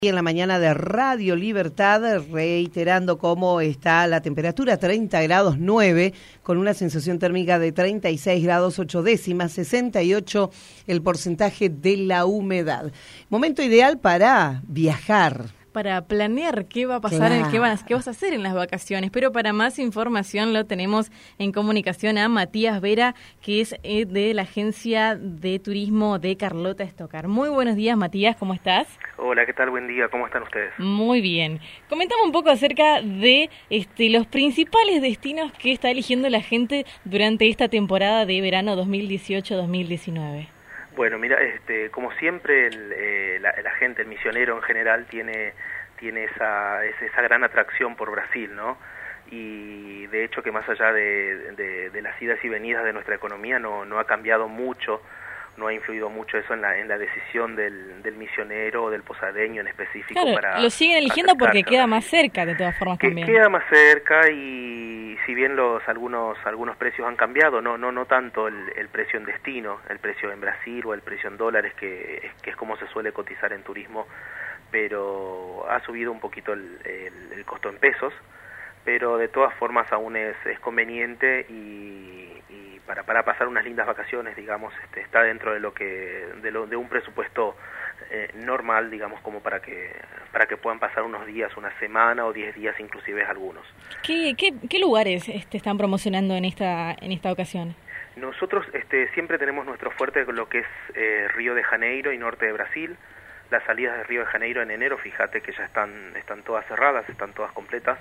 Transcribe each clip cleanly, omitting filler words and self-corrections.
Y en la mañana de Radio Libertad, reiterando cómo está la temperatura, 30 grados 9, con una sensación térmica de 36 grados 8 décimas, 68 el porcentaje de la humedad. Momento ideal para viajar. Para planear qué va a pasar, qué vas a hacer en las vacaciones. Pero para más información lo tenemos en comunicación a Matías Vera, que es de la agencia de turismo de Carlota Stocar. Muy buenos días, Matías, ¿cómo estás? Hola, ¿qué tal? Buen día, ¿cómo están ustedes? Muy bien. Comentamos un poco acerca de los principales destinos que está eligiendo la gente durante esta temporada de verano 2018-2019. Bueno, mira, como siempre, la gente, el misionero en general, tiene esa gran atracción por Brasil, ¿no? Y de hecho que más allá de las idas y venidas de nuestra economía no ha cambiado mucho, no ha influido mucho eso en la decisión del misionero o del posadeño en específico. Claro, lo siguen eligiendo porque queda más cerca, de todas formas, también. Queda más cerca, y si bien algunos precios han cambiado, no tanto el precio en destino, el precio en Brasil o el precio en dólares, que es como se suele cotizar en turismo, pero ha subido un poquito el costo en pesos, pero de todas formas aún es conveniente y para pasar unas lindas vacaciones, digamos, está dentro de un presupuesto normal, digamos, como para que puedan pasar unos días, una semana o 10 días inclusive algunos. ¿Qué lugares están promocionando en esta ocasión? Nosotros siempre tenemos nuestro fuerte con lo que es Río de Janeiro y norte de Brasil. Las salidas de Río de Janeiro en enero, fíjate que ya están todas cerradas, están todas completas.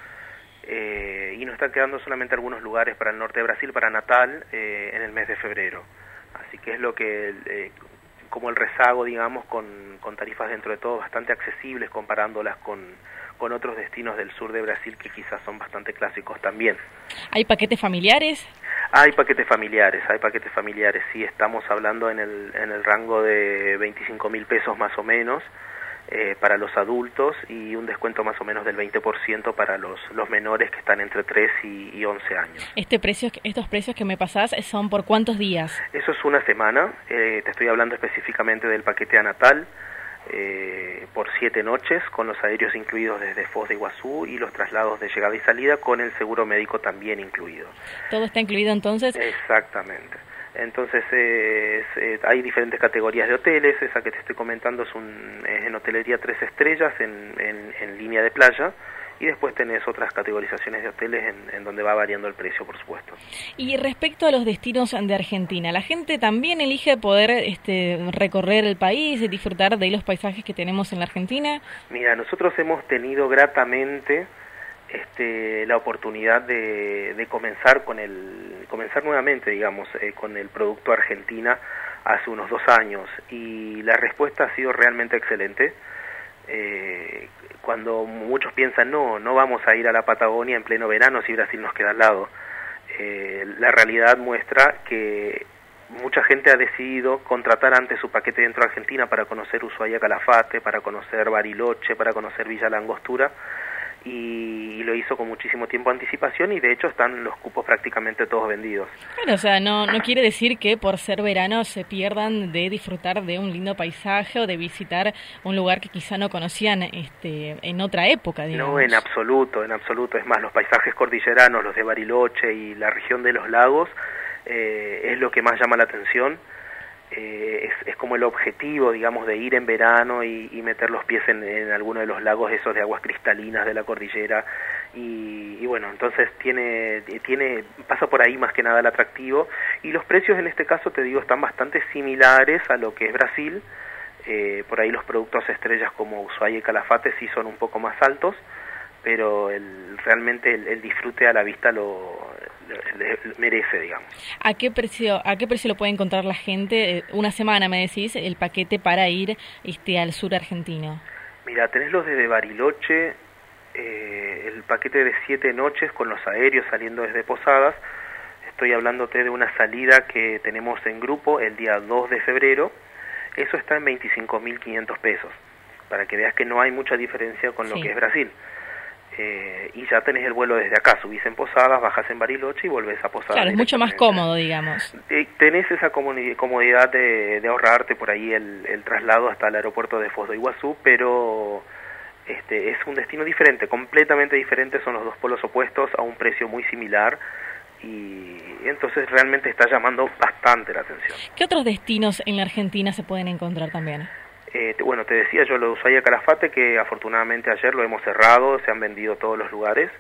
Y nos están quedando solamente algunos lugares para el norte de Brasil, para Natal, en el mes de febrero. Así que es lo que, como el rezago, digamos, con tarifas dentro de todo bastante accesibles, comparándolas con otros destinos del sur de Brasil que quizás son bastante clásicos también. ¿Hay paquetes familiares? Hay paquetes familiares, sí, estamos hablando en el rango de 25.000 pesos más o menos, para los adultos, y un descuento más o menos del 20% para los menores que están entre 3 y 11 años. ¿Estos precios que me pasás son por cuántos días? Eso es una semana, te estoy hablando específicamente del paquete a Natal, por 7 noches, con los aéreos incluidos desde Foz de Iguazú y los traslados de llegada y salida, con el seguro médico también incluido. ¿Todo está incluido entonces? Exactamente. Entonces hay diferentes categorías de hoteles. Esa que te estoy comentando es en hotelería 3 estrellas en línea de playa, y después tenés otras categorizaciones de hoteles en donde va variando el precio, por supuesto. Y respecto a los destinos de Argentina, ¿la gente también elige poder recorrer el país y disfrutar de los paisajes que tenemos en la Argentina? Mira, nosotros hemos tenido gratamente la oportunidad de comenzar nuevamente, digamos, con el producto Argentina hace unos 2 años, y la respuesta ha sido realmente excelente. Cuando muchos piensan, no vamos a ir a la Patagonia en pleno verano si Brasil nos queda al lado, la realidad muestra que mucha gente ha decidido contratar antes su paquete dentro de Argentina para conocer Ushuaia Calafate, para conocer Bariloche, para conocer Villa La Angostura, y lo hizo con muchísimo tiempo de anticipación, y de hecho están los cupos prácticamente todos vendidos. Bueno, o sea, no quiere decir que por ser verano se pierdan de disfrutar de un lindo paisaje o de visitar un lugar que quizá no conocían en otra época, digamos. No, en absoluto. Es más, los paisajes cordilleranos, los de Bariloche y la región de los lagos, es lo que más llama la atención. Es como el objetivo, digamos, de ir en verano y meter los pies en alguno de los lagos esos de aguas cristalinas de la cordillera, y bueno, entonces pasa por ahí más que nada el atractivo, y los precios en este caso, te digo, están bastante similares a lo que es Brasil. Por ahí los productos estrellas como Ushuaia y Calafate sí son un poco más altos, pero realmente el disfrute a la vista lo merece, digamos. ¿A qué precio lo puede encontrar la gente? Una semana, me decís, el paquete para ir al sur argentino. Mira, tenés los de Bariloche, el paquete de 7 noches con los aéreos saliendo desde Posadas. Estoy hablándote de una salida que tenemos en grupo el día 2 de febrero. Eso está en 25.500 pesos, para que veas que no hay mucha diferencia con lo que es Brasil. y ya tenés el vuelo desde acá, subís en Posadas, bajás en Bariloche y volvés a Posadas. Claro, es mucho más cómodo, digamos. Tenés esa comodidad de ahorrarte por ahí el traslado hasta el aeropuerto de Foz do Iguazú, pero es un destino diferente, completamente diferente, son los dos polos opuestos a un precio muy similar, y entonces realmente está llamando bastante la atención. ¿Qué otros destinos en la Argentina se pueden encontrar también? Bueno, te decía yo lo de Ushuaia Calafate, que afortunadamente ayer lo hemos cerrado, se han vendido todos los lugares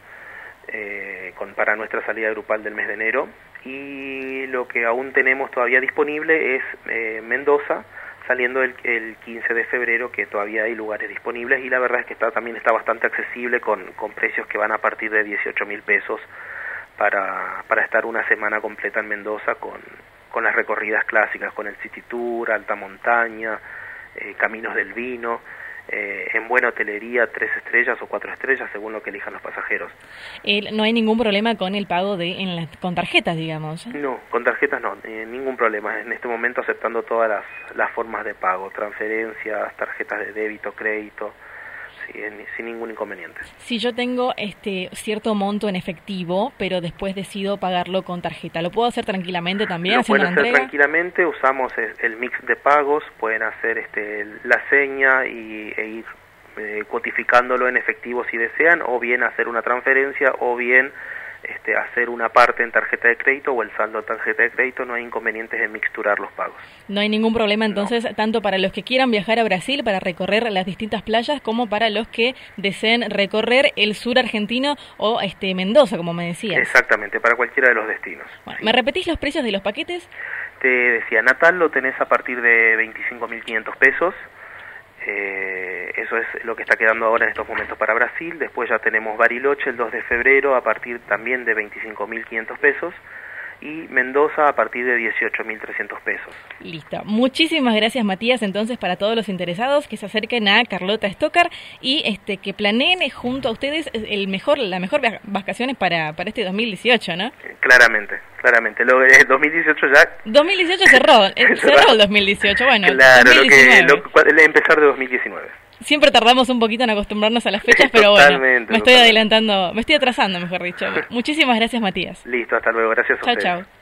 para nuestra salida grupal del mes de enero, y lo que aún tenemos todavía disponible es Mendoza, saliendo el 15 de febrero, que todavía hay lugares disponibles, y la verdad es que también está bastante accesible con precios que van a partir de 18.000 pesos para estar una semana completa en Mendoza con las recorridas clásicas, con el City Tour, alta montaña, caminos del vino, en buena hotelería, 3 estrellas o 4 estrellas, según lo que elijan los pasajeros. No hay ningún problema con el pago con tarjetas, digamos. No, con tarjetas no, ningún problema. En este momento aceptando todas las formas de pago, transferencias, tarjetas de débito, crédito, sin ningún inconveniente. Si yo tengo cierto monto en efectivo, pero después decido pagarlo con tarjeta, ¿lo puedo hacer tranquilamente también? Lo pueden hacer entrega? Tranquilamente, usamos el mix de pagos, pueden hacer la seña e ir codificándolo en efectivo si desean, o bien hacer una transferencia, o bien hacer una parte en tarjeta de crédito o el saldo en tarjeta de crédito. No hay inconvenientes en mixturar los pagos. No hay ningún problema entonces, no. Tanto para los que quieran viajar a Brasil para recorrer las distintas playas, como para los que deseen recorrer el sur argentino o Mendoza, como me decías. Exactamente, para cualquiera de los destinos. Bueno, ¿me repetís los precios de los paquetes? Te decía, Natal lo tenés a partir de 25.500 pesos. Eso es lo que está quedando ahora en estos momentos para Brasil. Después ya tenemos Bariloche el 2 de febrero a partir también de 25.500 pesos, y Mendoza a partir de 18.300 pesos. Listo. Muchísimas gracias, Matías. Entonces, para todos los interesados que se acerquen a Carlota Stocker y que planeen junto a ustedes la mejor vacaciones para este 2018, ¿no? Claramente. 2018 ya... 2018 cerró el 2018, bueno. Claro, empezar de 2019. Siempre tardamos un poquito en acostumbrarnos a las fechas, pero bueno, me estoy atrasando, mejor dicho. Muchísimas gracias, Matías. Listo, hasta luego, gracias a ustedes. Chau.